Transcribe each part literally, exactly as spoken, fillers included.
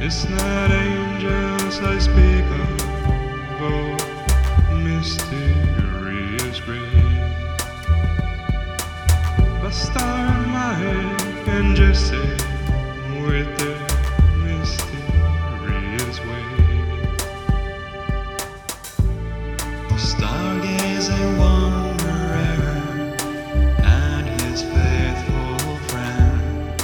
It's not angels I speak of, oh, mysterious grace, but starlight and Jesse with their mysterious ways. Stargazing wanderer and his faithful friend,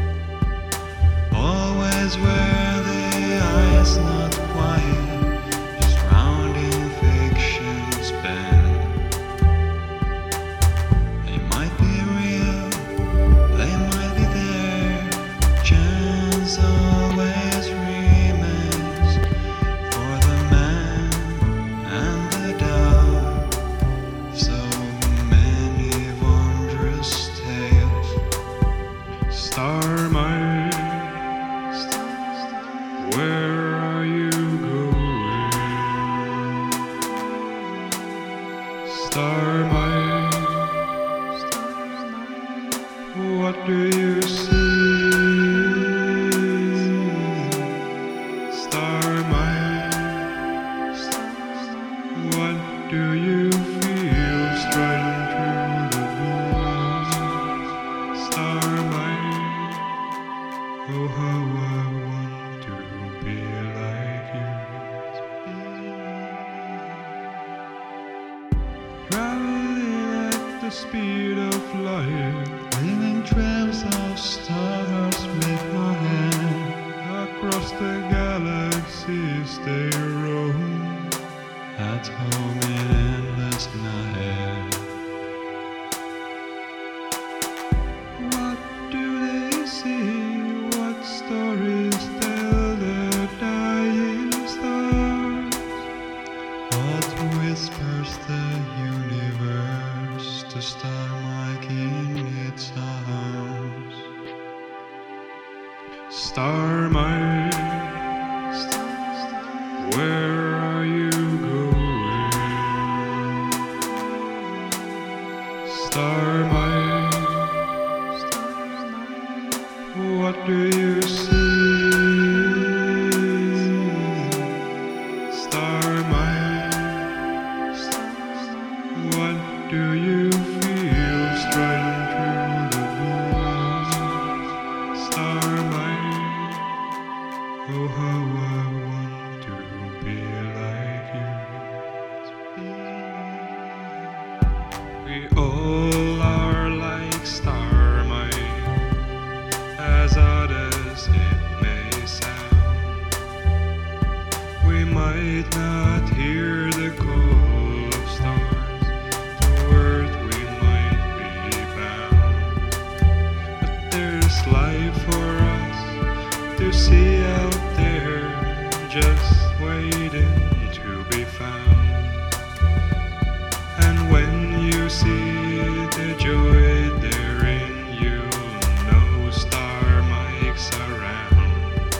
always where the eyes not quiet, just rounding fiction's bend. They might be real, they might be there, chance always remains for the man and the dove. So many wondrous tales. Starlight, where are you going? Starlight, what do you see? Starlight, what do you feel striding through the woods? Starlight, oh how I want to be like you. Traveling at the speed of light, Leaving trails of stars make my hand. across the galaxies they roam. At home in endless night. What do they see? What stories tell their dying stars? What whispers the universe to star Mike in its arms? Starlight, where are you going? Starlight, what do you see? Starlight, what do you feel striding through the woods? Starlight, oh how I want to be like you. We all are like starlight, as odd as it may sound. We might not hear the call of stars, to earth we might be bound, but there's life for us to see out there, just waiting to be found. And when you see the joy therein, you'll know Star Mike's around.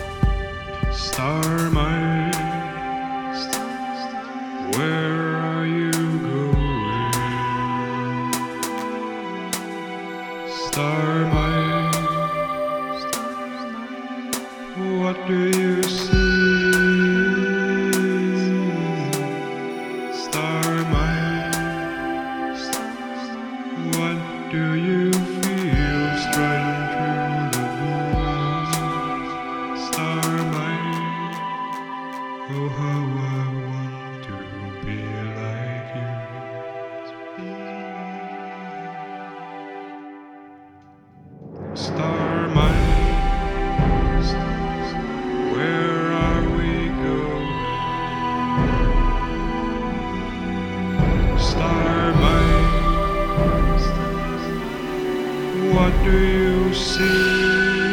Starlight, where are you going? Starlight, what do you see? Starlight, what do you feel striding through the woods? Starlight, oh how I want to be like you. Starlight, where are we going? Starlight, what do you see?